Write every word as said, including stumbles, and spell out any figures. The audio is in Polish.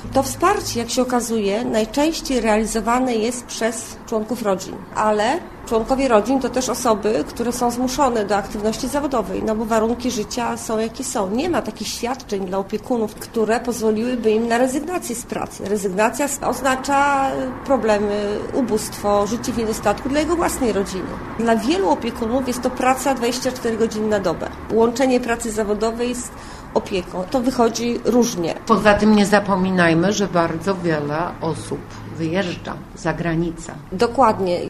To wsparcie, jak się okazuje, najczęściej realizowane jest przez członków rodzin, ale członkowie rodzin to też osoby, które są zmuszone do aktywności zawodowej, no bo warunki życia są jakie są. Nie ma takich świadczeń dla opiekunów, które pozwoliłyby im na rezygnację z pracy. Rezygnacja oznacza problemy, ubóstwo, życie w niedostatku dla jego własnej rodziny. Dla wielu opiekunów jest to praca dwadzieścia cztery godziny na dobę. Łączenie pracy zawodowej z opieką. To wychodzi różnie. Poza tym nie zapominajmy, że bardzo wiele osób wyjeżdża za granicę. Dokładnie.